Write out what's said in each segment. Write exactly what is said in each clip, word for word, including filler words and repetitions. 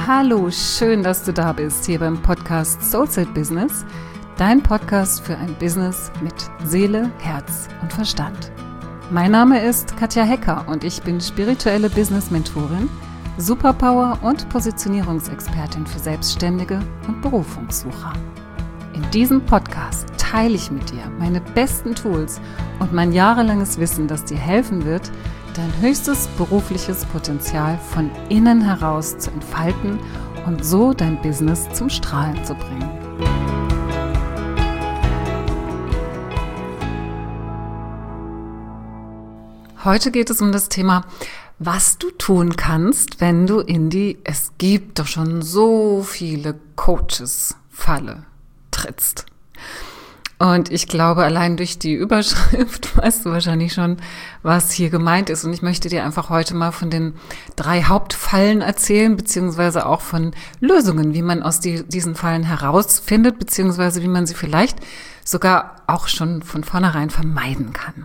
Hallo, schön, dass du da bist, hier beim Podcast Soulset Business, dein Podcast für ein Business mit Seele, Herz und Verstand. Mein Name ist Katja Hecker und ich bin spirituelle Business-Mentorin, Superpower- und Positionierungsexpertin für Selbstständige und Berufungssucher. In diesem Podcast teile ich mit dir meine besten Tools und mein jahrelanges Wissen, das dir helfen wird, dein höchstes berufliches Potenzial von innen heraus zu entfalten und so dein Business zum Strahlen zu bringen. Heute geht es um das Thema, was du tun kannst, wenn du in die "Es gibt doch schon so viele Coaches"-Falle trittst. Und ich glaube, allein durch die Überschrift weißt du wahrscheinlich schon, was hier gemeint ist. Und ich möchte dir einfach heute mal von den drei Hauptfallen erzählen, beziehungsweise auch von Lösungen, wie man aus die, diesen Fallen herausfindet, beziehungsweise wie man sie vielleicht sogar auch schon von vornherein vermeiden kann.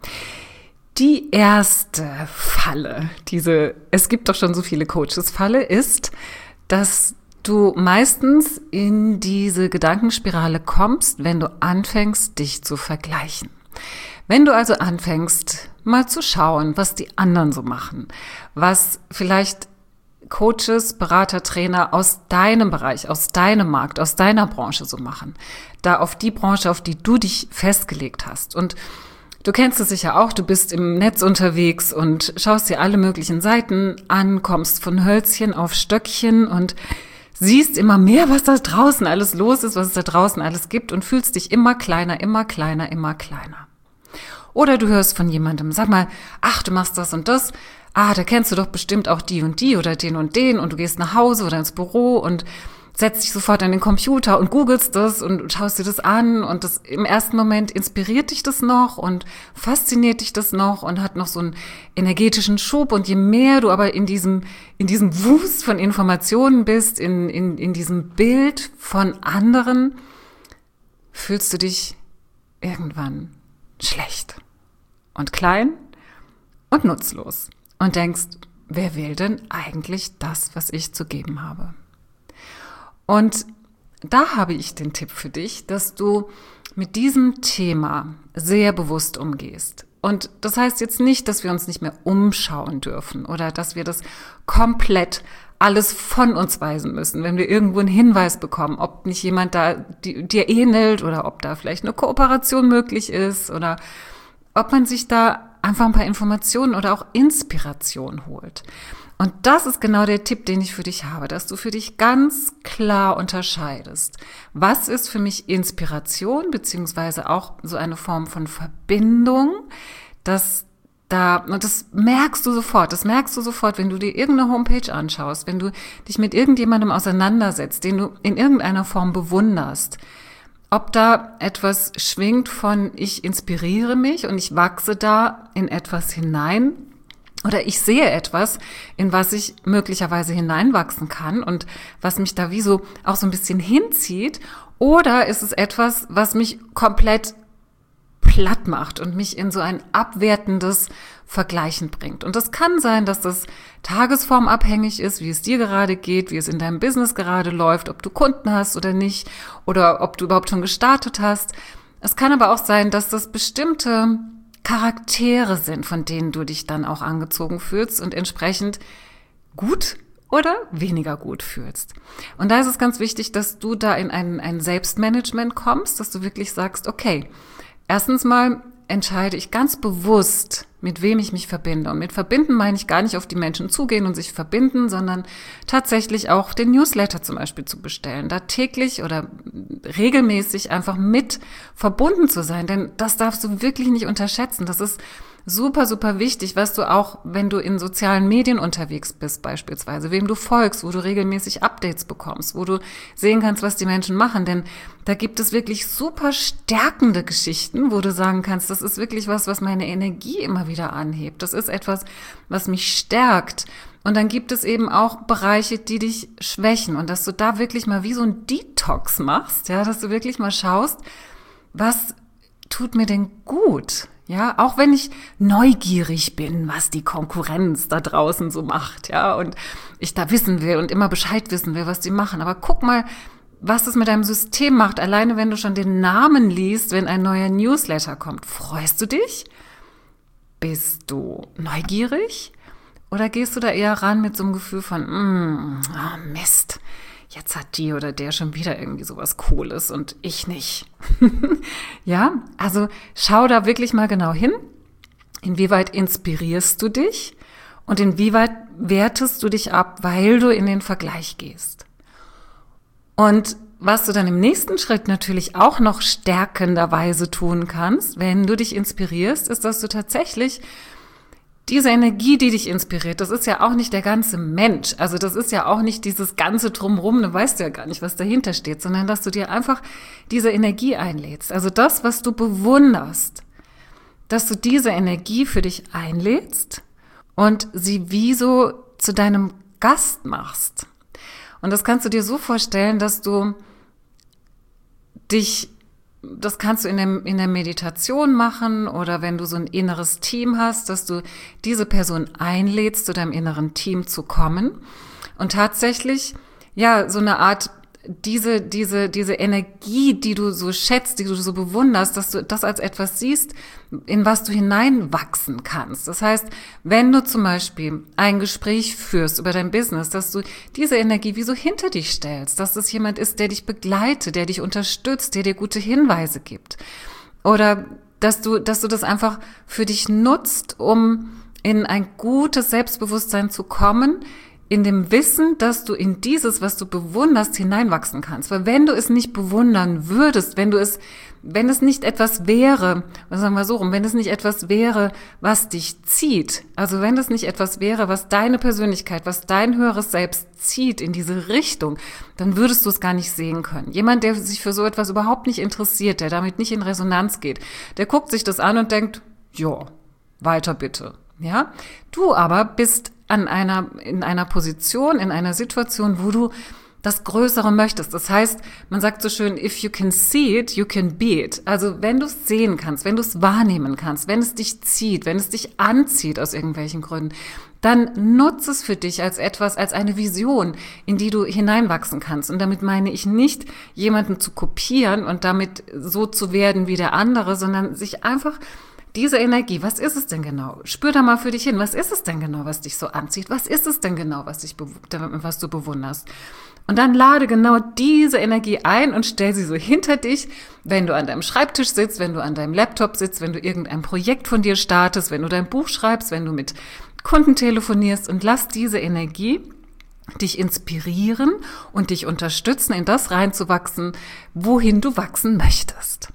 Die erste Falle, diese "Es gibt doch schon so viele Coaches"-Falle, ist, dass du meistens in diese Gedankenspirale kommst, wenn du anfängst, dich zu vergleichen. Wenn du also anfängst, mal zu schauen, was die anderen so machen, was vielleicht Coaches, Berater, Trainer aus deinem Bereich, aus deinem Markt, aus deiner Branche so machen, da auf die Branche, auf die du dich festgelegt hast. Und du kennst es sicher auch, du bist im Netz unterwegs und schaust dir alle möglichen Seiten an, kommst von Hölzchen auf Stöckchen und siehst immer mehr, was da draußen alles los ist, was es da draußen alles gibt und fühlst dich immer kleiner, immer kleiner, immer kleiner. Oder du hörst von jemandem, sag mal, ach, du machst das und das, ah, da kennst du doch bestimmt auch die und die oder den und den und du gehst nach Hause oder ins Büro und setzt dich sofort an den Computer und googelst das und schaust dir das an und das im ersten Moment inspiriert dich das noch und fasziniert dich das noch und hat noch so einen energetischen Schub und je mehr du aber in diesem in diesem Wust von Informationen bist, in in in diesem Bild von anderen, fühlst du dich irgendwann schlecht und klein und nutzlos und denkst, wer will denn eigentlich das, was ich zu geben habe? Und da habe ich den Tipp für dich, dass du mit diesem Thema sehr bewusst umgehst. Und das heißt jetzt nicht, dass wir uns nicht mehr umschauen dürfen oder dass wir das komplett alles von uns weisen müssen, wenn wir irgendwo einen Hinweis bekommen, ob nicht jemand da dir ähnelt oder ob da vielleicht eine Kooperation möglich ist oder ob man sich da einfach ein paar Informationen oder auch Inspiration holt. Und das ist genau der Tipp, den ich für dich habe, dass du für dich ganz klar unterscheidest. Was ist für mich Inspiration, beziehungsweise auch so eine Form von Verbindung, dass da, und das merkst du sofort, das merkst du sofort, wenn du dir irgendeine Homepage anschaust, wenn du dich mit irgendjemandem auseinandersetzt, den du in irgendeiner Form bewunderst, ob da etwas schwingt von ich inspiriere mich und ich wachse da in etwas hinein, oder ich sehe etwas, in was ich möglicherweise hineinwachsen kann und was mich da wie so auch so ein bisschen hinzieht. Oder ist es etwas, was mich komplett platt macht und mich in so ein abwertendes Vergleichen bringt. Und das kann sein, dass das tagesformabhängig ist, wie es dir gerade geht, wie es in deinem Business gerade läuft, ob du Kunden hast oder nicht oder ob du überhaupt schon gestartet hast. Es kann aber auch sein, dass das bestimmte Charaktere sind, von denen du dich dann auch angezogen fühlst und entsprechend gut oder weniger gut fühlst. Und da ist es ganz wichtig, dass du da in ein, ein Selbstmanagement kommst, dass du wirklich sagst, okay, erstens mal entscheide ich ganz bewusst, mit wem ich mich verbinde. Und mit verbinden meine ich gar nicht auf die Menschen zugehen und sich verbinden, sondern tatsächlich auch den Newsletter zum Beispiel zu bestellen, da täglich oder regelmäßig einfach mit verbunden zu sein. Denn das darfst du wirklich nicht unterschätzen. Das ist super, super wichtig, was du auch, wenn du in sozialen Medien unterwegs bist beispielsweise, wem du folgst, wo du regelmäßig Updates bekommst, wo du sehen kannst, was die Menschen machen, denn da gibt es wirklich super stärkende Geschichten, wo du sagen kannst, das ist wirklich was, was meine Energie immer wieder anhebt, das ist etwas, was mich stärkt. Und dann gibt es eben auch Bereiche, die dich schwächen und dass du da wirklich mal wie so ein Detox machst, ja, dass du wirklich mal schaust, was tut mir denn gut? Ja, auch wenn ich neugierig bin, was die Konkurrenz da draußen so macht, ja, und ich da wissen will und immer Bescheid wissen will, was die machen. Aber guck mal, was es mit deinem System macht. Alleine wenn du schon den Namen liest, wenn ein neuer Newsletter kommt. Freust du dich? Bist du neugierig? Oder gehst du da eher ran mit so einem Gefühl von, mm, oh Mist, jetzt hat die oder der schon wieder irgendwie sowas Cooles und ich nicht. Ja, also schau da wirklich mal genau hin. Inwieweit inspirierst du dich und inwieweit wertest du dich ab, weil du in den Vergleich gehst. Und was du dann im nächsten Schritt natürlich auch noch stärkenderweise tun kannst, wenn du dich inspirierst, ist, dass du tatsächlich diese Energie, die dich inspiriert, das ist ja auch nicht der ganze Mensch. Also das ist ja auch nicht dieses ganze Drumrum, du weißt ja gar nicht, was dahinter steht, sondern dass du dir einfach diese Energie einlädst. Also das, was du bewunderst, dass du diese Energie für dich einlädst und sie wie so zu deinem Gast machst. Und das kannst du dir so vorstellen, dass du dich Das kannst du in der, in der Meditation machen oder wenn du so ein inneres Team hast, dass du diese Person einlädst, zu deinem inneren Team zu kommen und tatsächlich, ja, so eine Art, diese, diese, diese Energie, die du so schätzt, die du so bewunderst, dass du das als etwas siehst, in was du hineinwachsen kannst. Das heißt, wenn du zum Beispiel ein Gespräch führst über dein Business, dass du diese Energie wie so hinter dich stellst, dass es jemand ist, der dich begleitet, der dich unterstützt, der dir gute Hinweise gibt. Oder dass du, dass du das einfach für dich nutzt, um in ein gutes Selbstbewusstsein zu kommen, in dem Wissen, dass du in dieses, was du bewunderst, hineinwachsen kannst. Weil wenn du es nicht bewundern würdest, wenn du es, wenn es nicht etwas wäre, was sagen wir so rum, wenn es nicht etwas wäre, was dich zieht, also wenn es nicht etwas wäre, was deine Persönlichkeit, was dein höheres Selbst zieht in diese Richtung, dann würdest du es gar nicht sehen können. Jemand, der sich für so etwas überhaupt nicht interessiert, der damit nicht in Resonanz geht, der guckt sich das an und denkt, ja, weiter bitte. Ja, du aber bist an einer, in einer Position, in einer Situation, wo du das Größere möchtest. Das heißt, man sagt so schön, if you can see it, you can be it. Also wenn du es sehen kannst, wenn du es wahrnehmen kannst, wenn es dich zieht, wenn es dich anzieht aus irgendwelchen Gründen, dann nutze es für dich als etwas, als eine Vision, in die du hineinwachsen kannst. Und damit meine ich nicht, jemanden zu kopieren und damit so zu werden wie der andere, sondern sich einfach diese Energie, was ist es denn genau? Spür da mal für dich hin, was ist es denn genau, was dich so anzieht? Was ist es denn genau, was dich, was du bewunderst? Und dann lade genau diese Energie ein und stell sie so hinter dich, wenn du an deinem Schreibtisch sitzt, wenn du an deinem Laptop sitzt, wenn du irgendein Projekt von dir startest, wenn du dein Buch schreibst, wenn du mit Kunden telefonierst und lass diese Energie dich inspirieren und dich unterstützen, in das reinzuwachsen, wohin du wachsen möchtest.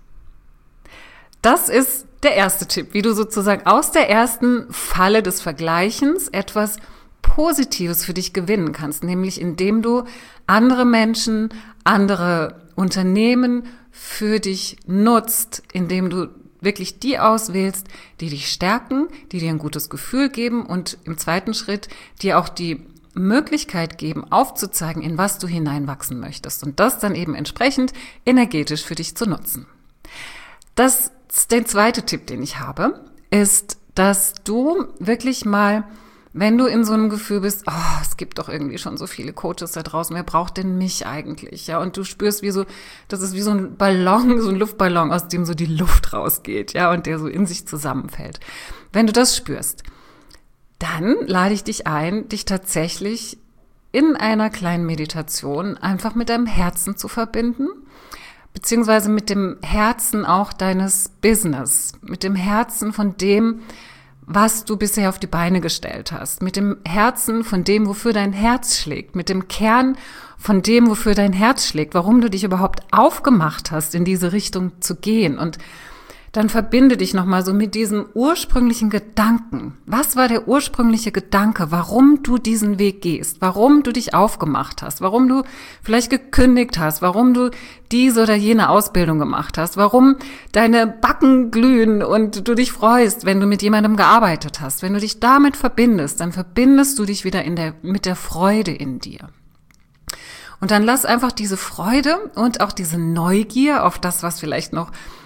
Das ist der erste Tipp, wie du sozusagen aus der ersten Falle des Vergleichens etwas Positives für dich gewinnen kannst, nämlich indem du andere Menschen, andere Unternehmen für dich nutzt, indem du wirklich die auswählst, die dich stärken, die dir ein gutes Gefühl geben und im zweiten Schritt dir auch die Möglichkeit geben, aufzuzeigen, in was du hineinwachsen möchtest und das dann eben entsprechend energetisch für dich zu nutzen. Das Der zweite Tipp, den ich habe, ist, dass du wirklich mal, wenn du in so einem Gefühl bist, oh, es gibt doch irgendwie schon so viele Coaches da draußen, wer braucht denn mich eigentlich? Ja, und du spürst, wie so, das ist wie so ein Ballon, so ein Luftballon, aus dem so die Luft rausgeht, ja, und der so in sich zusammenfällt. Wenn du das spürst, dann lade ich dich ein, dich tatsächlich in einer kleinen Meditation einfach mit deinem Herzen zu verbinden, beziehungsweise mit dem Herzen auch deines Business, mit dem Herzen von dem, was du bisher auf die Beine gestellt hast, mit dem Herzen von dem, wofür dein Herz schlägt, mit dem Kern von dem, wofür dein Herz schlägt, warum du dich überhaupt aufgemacht hast, in diese Richtung zu gehen. Und dann verbinde dich nochmal so mit diesem ursprünglichen Gedanken. Was war der ursprüngliche Gedanke, warum du diesen Weg gehst, warum du dich aufgemacht hast, warum du vielleicht gekündigt hast, warum du diese oder jene Ausbildung gemacht hast, warum deine Backen glühen und du dich freust, wenn du mit jemandem gearbeitet hast. Wenn du dich damit verbindest, dann verbindest du dich wieder in der, mit der Freude in dir. Und dann lass einfach diese Freude und auch diese Neugier auf das, was vielleicht noch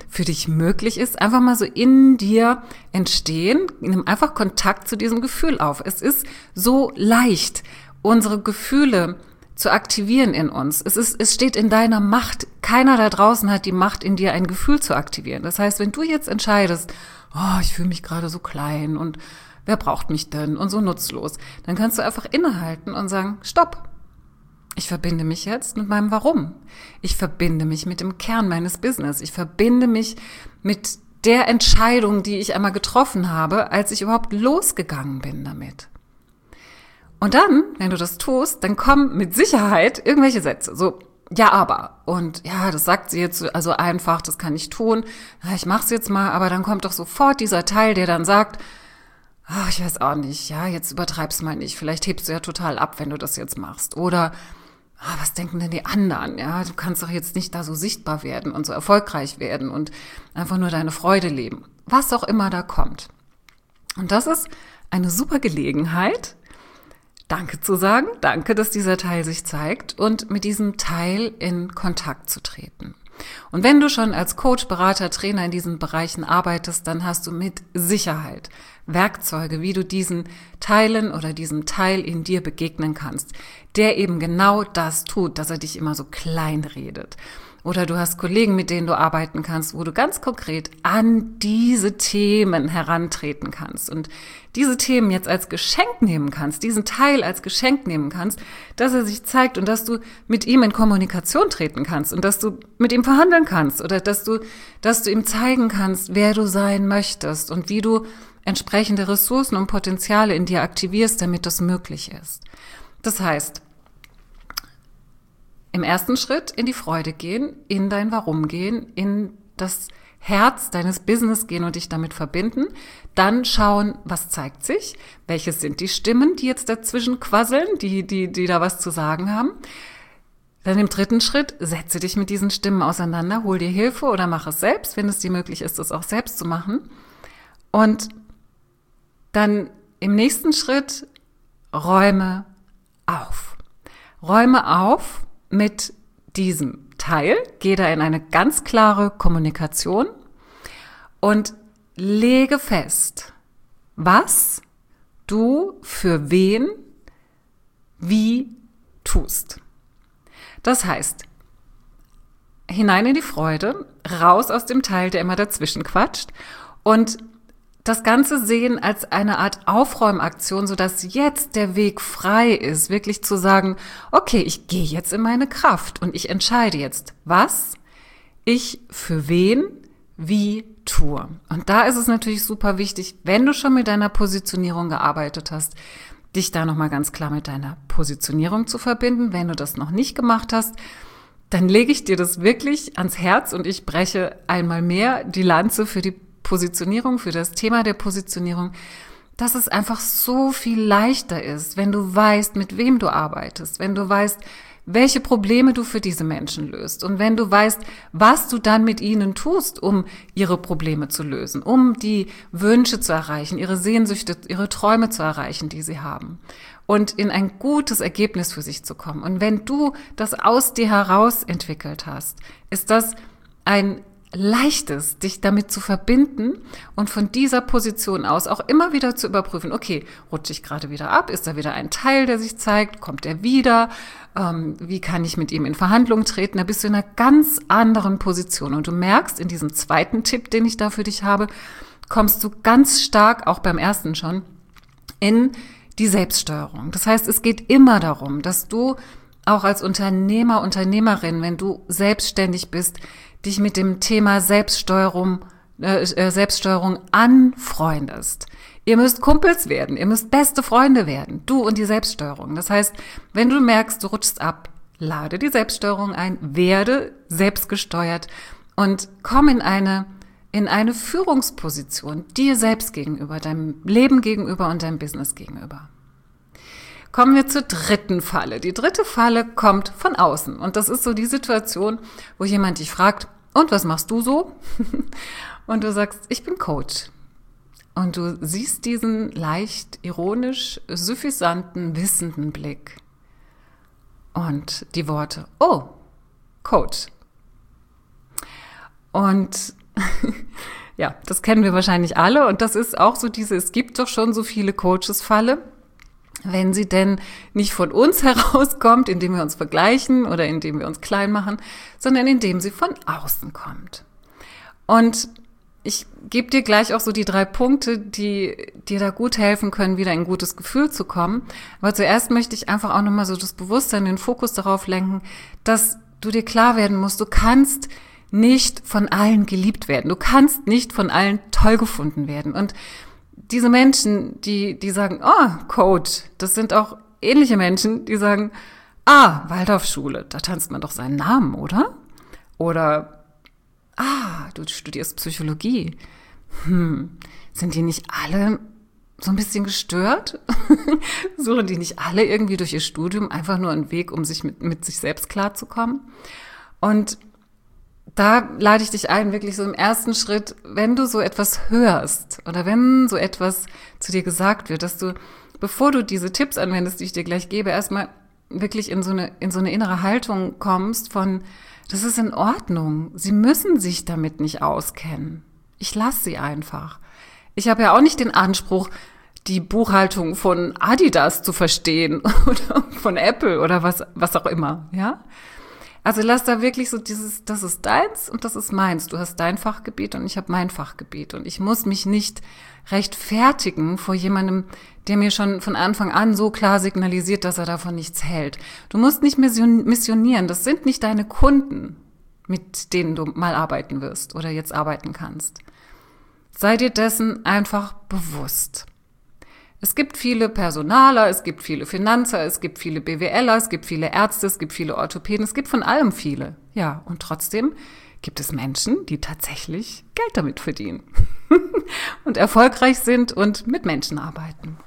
für dich möglich ist, einfach mal so in dir entstehen. Nimm einfach Kontakt zu diesem Gefühl auf. Es ist so leicht, unsere Gefühle zu aktivieren in uns. Es ist, es steht in deiner Macht. Keiner da draußen hat die Macht, in dir ein Gefühl zu aktivieren. Das heißt, wenn du jetzt entscheidest, oh, ich fühle mich gerade so klein und wer braucht mich denn und so nutzlos, dann kannst du einfach innehalten und sagen, stopp. Ich verbinde mich jetzt mit meinem Warum. Ich verbinde mich mit dem Kern meines Business. Ich verbinde mich mit der Entscheidung, die ich einmal getroffen habe, als ich überhaupt losgegangen bin damit. Und dann, wenn du das tust, dann kommen mit Sicherheit irgendwelche Sätze. So, ja, aber. Und ja, das sagt sie jetzt also einfach, das kann ich tun. Ja, ich mach's jetzt mal, aber dann kommt doch sofort dieser Teil, der dann sagt, ach, ich weiß auch nicht, ja, jetzt übertreib's mal nicht. Vielleicht hebst du ja total ab, wenn du das jetzt machst. Oder ah, was denken denn die anderen? Ja, du kannst doch jetzt nicht da so sichtbar werden und so erfolgreich werden und einfach nur deine Freude leben. Was auch immer da kommt. Und das ist eine super Gelegenheit, Danke zu sagen. Danke, dass dieser Teil sich zeigt und mit diesem Teil in Kontakt zu treten. Und wenn du schon als Coach, Berater, Trainer in diesen Bereichen arbeitest, dann hast du mit Sicherheit Werkzeuge, wie du diesen Teilen oder diesem Teil in dir begegnen kannst, der eben genau das tut, dass er dich immer so klein redet. Oder du hast Kollegen, mit denen du arbeiten kannst, wo du ganz konkret an diese Themen herantreten kannst und diese Themen jetzt als Geschenk nehmen kannst, diesen Teil als Geschenk nehmen kannst, dass er sich zeigt und dass du mit ihm in Kommunikation treten kannst und dass du mit ihm verhandeln kannst oder dass du, dass du ihm zeigen kannst, wer du sein möchtest und wie du entsprechende Ressourcen und Potenziale in dir aktivierst, damit das möglich ist. Das heißt, im ersten Schritt in die Freude gehen, in dein Warum gehen, in das Herz deines Business gehen und dich damit verbinden. Dann schauen, was zeigt sich, welches sind die Stimmen, die jetzt dazwischen quasseln, die, die, die da was zu sagen haben. Dann im dritten Schritt, setze dich mit diesen Stimmen auseinander, hol dir Hilfe oder mach es selbst, wenn es dir möglich ist, das auch selbst zu machen. Und dann im nächsten Schritt, räume auf. Räume auf mit diesem Teil, geh da in eine ganz klare Kommunikation und lege fest, was du für wen wie tust. Das heißt, hinein in die Freude, raus aus dem Teil, der immer dazwischen quatscht und das Ganze sehen als eine Art Aufräumaktion, sodass jetzt der Weg frei ist, wirklich zu sagen, okay, ich gehe jetzt in meine Kraft und ich entscheide jetzt, was ich für wen wie tue. Und da ist es natürlich super wichtig, wenn du schon mit deiner Positionierung gearbeitet hast, dich da nochmal ganz klar mit deiner Positionierung zu verbinden. Wenn du das noch nicht gemacht hast, dann lege ich dir das wirklich ans Herz und ich breche einmal mehr die Lanze für die Positionierung, für das Thema der Positionierung, dass es einfach so viel leichter ist, wenn du weißt, mit wem du arbeitest, wenn du weißt, welche Probleme du für diese Menschen löst und wenn du weißt, was du dann mit ihnen tust, um ihre Probleme zu lösen, um die Wünsche zu erreichen, ihre Sehnsüchte, ihre Träume zu erreichen, die sie haben und in ein gutes Ergebnis für sich zu kommen. Und wenn du das aus dir heraus entwickelt hast, ist das ein leichtes, dich damit zu verbinden und von dieser Position aus auch immer wieder zu überprüfen, okay, rutsche ich gerade wieder ab? Ist da wieder ein Teil, der sich zeigt? Kommt er wieder? Ähm, wie kann ich mit ihm in Verhandlungen treten? Da bist du in einer ganz anderen Position. Und du merkst in diesem zweiten Tipp, den ich da für dich habe, kommst du ganz stark, auch beim ersten schon, in die Selbststeuerung. Das heißt, es geht immer darum, dass du auch als Unternehmer, Unternehmerin, wenn du selbstständig bist, dich mit dem Thema Selbststeuerung, äh, Selbststeuerung anfreundest. Ihr müsst Kumpels werden, ihr müsst beste Freunde werden, du und die Selbststeuerung. Das heißt, wenn du merkst, du rutschst ab, lade die Selbststeuerung ein, werde selbstgesteuert und komm in eine, in eine Führungsposition dir selbst gegenüber, deinem Leben gegenüber und deinem Business gegenüber. Kommen wir zur dritten Falle. Die dritte Falle kommt von außen. Und das ist so die Situation, wo jemand dich fragt, und was machst du so? Und du sagst, ich bin Coach. Und du siehst diesen leicht ironisch, suffisanten, wissenden Blick. Und die Worte, oh, Coach. Und Ja, das kennen wir wahrscheinlich alle und das ist auch so diese, es gibt doch schon so viele Coaches-Falle, wenn sie denn nicht von uns herauskommt, indem wir uns vergleichen oder indem wir uns klein machen, sondern indem sie von außen kommt. Und ich gebe dir gleich auch so die drei Punkte, die dir da gut helfen können, wieder in ein gutes Gefühl zu kommen. Aber zuerst möchte ich einfach auch nochmal so das Bewusstsein, den Fokus darauf lenken, dass du dir klar werden musst, du kannst nicht von allen geliebt werden. Du kannst nicht von allen toll gefunden werden. Und diese Menschen, die, die sagen, oh, Coach, das sind auch ähnliche Menschen, die sagen, ah, Waldorfschule, da tanzt man doch seinen Namen, oder? Oder, ah, du studierst Psychologie. Hm, sind die nicht alle so ein bisschen gestört? Suchen die nicht alle irgendwie durch ihr Studium einfach nur einen Weg, um sich mit, mit sich selbst klarzukommen? Und da lade ich dich ein, wirklich so im ersten Schritt, wenn du so etwas hörst oder wenn so etwas zu dir gesagt wird, dass du, bevor du diese Tipps anwendest, die ich dir gleich gebe, erstmal wirklich in so eine, in so eine innere Haltung kommst von, das ist in Ordnung. Sie müssen sich damit nicht auskennen. Ich lasse sie einfach. Ich habe ja auch nicht den Anspruch, die Buchhaltung von Adidas zu verstehen oder von Apple oder was, was auch immer, ja? Also lass da wirklich so dieses, das ist deins und das ist meins. Du hast dein Fachgebiet und ich habe mein Fachgebiet. Und ich muss mich nicht rechtfertigen vor jemandem, der mir schon von Anfang an so klar signalisiert, dass er davon nichts hält. Du musst nicht missionieren. Das sind nicht deine Kunden, mit denen du mal arbeiten wirst oder jetzt arbeiten kannst. Sei dir dessen einfach bewusst. Es gibt viele Personaler, es gibt viele Finanzer, es gibt viele BWLer, es gibt viele Ärzte, es gibt viele Orthopäden, es gibt von allem viele. Ja, und trotzdem gibt es Menschen, die tatsächlich Geld damit verdienen und erfolgreich sind und mit Menschen arbeiten.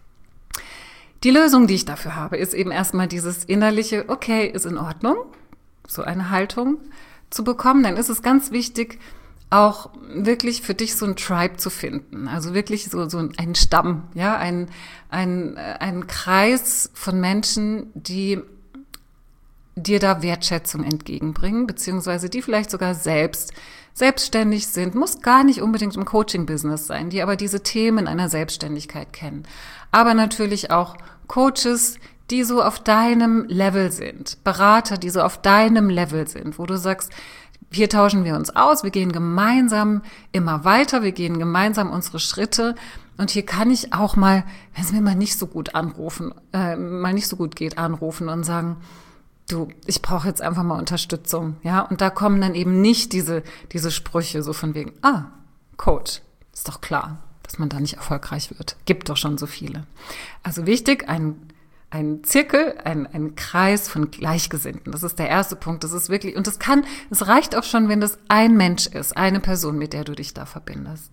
Die Lösung, die ich dafür habe, ist eben erstmal dieses innerliche, okay, ist in Ordnung, so eine Haltung zu bekommen. Dann ist es ganz wichtig, auch wirklich für dich so ein Tribe zu finden, also wirklich so so einen Stamm, ja, ein ein ein Kreis von Menschen, die dir da Wertschätzung entgegenbringen, beziehungsweise die vielleicht sogar selbst selbstständig sind, muss gar nicht unbedingt im Coaching-Business sein, die aber diese Themen einer Selbstständigkeit kennen, aber natürlich auch Coaches, die so auf deinem Level sind, Berater, die so auf deinem Level sind, wo du sagst, hier tauschen wir uns aus, wir gehen gemeinsam immer weiter, wir gehen gemeinsam unsere Schritte und hier kann ich auch mal, wenn es mir mal nicht so gut anrufen, äh, mal nicht so gut geht, anrufen und sagen, du, ich brauche jetzt einfach mal Unterstützung, ja, und da kommen dann eben nicht diese diese Sprüche so von wegen, ah, Coach, ist doch klar, dass man da nicht erfolgreich wird, gibt doch schon so viele. Also wichtig, ein Ein Zirkel, ein, ein Kreis von Gleichgesinnten. Das ist der erste Punkt. Das ist wirklich, und das kann, es reicht auch schon, wenn das ein Mensch ist, eine Person, mit der du dich da verbindest.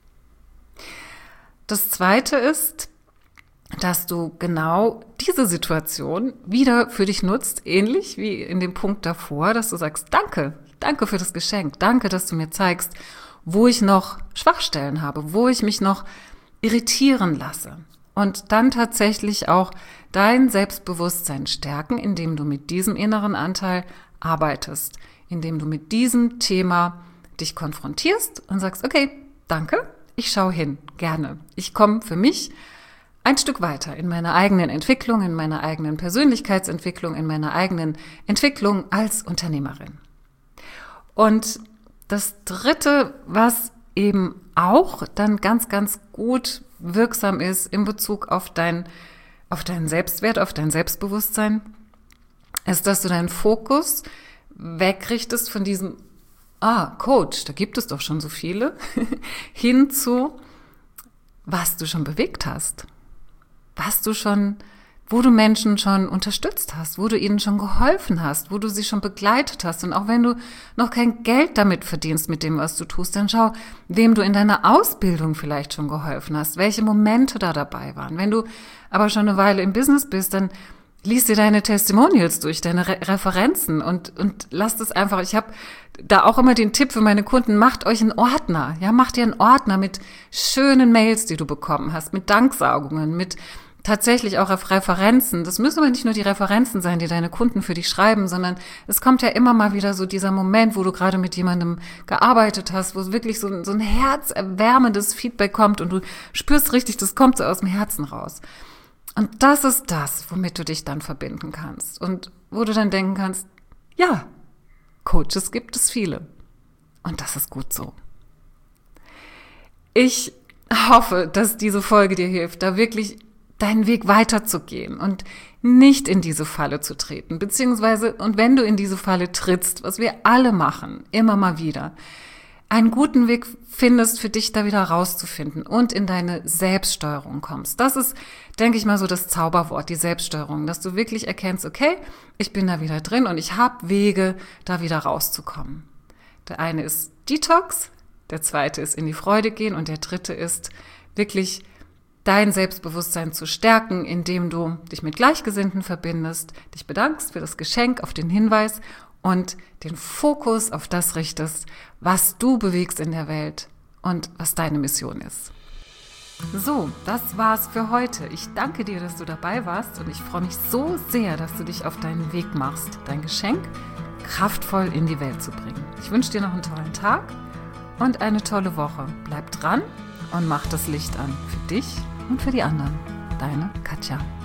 Das zweite ist, dass du genau diese Situation wieder für dich nutzt, ähnlich wie in dem Punkt davor, dass du sagst, danke, danke für das Geschenk, danke, dass du mir zeigst, wo ich noch Schwachstellen habe, wo ich mich noch irritieren lasse. Und dann tatsächlich auch dein Selbstbewusstsein stärken, indem du mit diesem inneren Anteil arbeitest, indem du mit diesem Thema dich konfrontierst und sagst, okay, danke, ich schaue hin, gerne. Ich komme für mich ein Stück weiter in meiner eigenen Entwicklung, in meiner eigenen Persönlichkeitsentwicklung, in meiner eigenen Entwicklung als Unternehmerin. Und das Dritte, was eben auch dann ganz, ganz gut wirksam ist in Bezug auf dein, auf deinen Selbstwert, auf dein Selbstbewusstsein, ist, dass du deinen Fokus wegrichtest von diesem, ah, Coach, da gibt es doch schon so viele, hin zu, was du schon bewegt hast, was du schon, wo du Menschen schon unterstützt hast, wo du ihnen schon geholfen hast, wo du sie schon begleitet hast. Und auch wenn du noch kein Geld damit verdienst mit dem, was du tust, dann schau, wem du in deiner Ausbildung vielleicht schon geholfen hast, welche Momente da dabei waren. Wenn du aber schon eine Weile im Business bist, dann lies dir deine Testimonials durch, deine Re- Referenzen und, und lasst es einfach. Ich habe da auch immer den Tipp für meine Kunden, macht euch einen Ordner. Ja, macht dir einen Ordner mit schönen Mails, die du bekommen hast, mit Danksagungen, mit tatsächlich auch auf Referenzen. Das müssen aber nicht nur die Referenzen sein, die deine Kunden für dich schreiben, sondern es kommt ja immer mal wieder so dieser Moment, wo du gerade mit jemandem gearbeitet hast, wo es wirklich so, so ein herzerwärmendes Feedback kommt und du spürst richtig, das kommt so aus dem Herzen raus. Und das ist das, womit du dich dann verbinden kannst und wo du dann denken kannst, ja, Coaches gibt es viele. Und das ist gut so. Ich hoffe, dass diese Folge dir hilft, da wirklich deinen Weg weiterzugehen und nicht in diese Falle zu treten. Beziehungsweise, und wenn du in diese Falle trittst, was wir alle machen, immer mal wieder, einen guten Weg findest, für dich da wieder rauszufinden und in deine Selbststeuerung kommst. Das ist, denke ich mal, so das Zauberwort, die Selbststeuerung, dass du wirklich erkennst, okay, ich bin da wieder drin und ich habe Wege, da wieder rauszukommen. Der eine ist Detox, der zweite ist in die Freude gehen und der dritte ist wirklich dein Selbstbewusstsein zu stärken, indem du dich mit Gleichgesinnten verbindest, dich bedankst für das Geschenk, auf den Hinweis und den Fokus auf das richtest, was du bewegst in der Welt und was deine Mission ist. So, das war's für heute. Ich danke dir, dass du dabei warst und ich freue mich so sehr, dass du dich auf deinen Weg machst, dein Geschenk kraftvoll in die Welt zu bringen. Ich wünsche dir noch einen tollen Tag und eine tolle Woche. Bleib dran und mach das Licht an für dich und für die anderen. Deine Katja.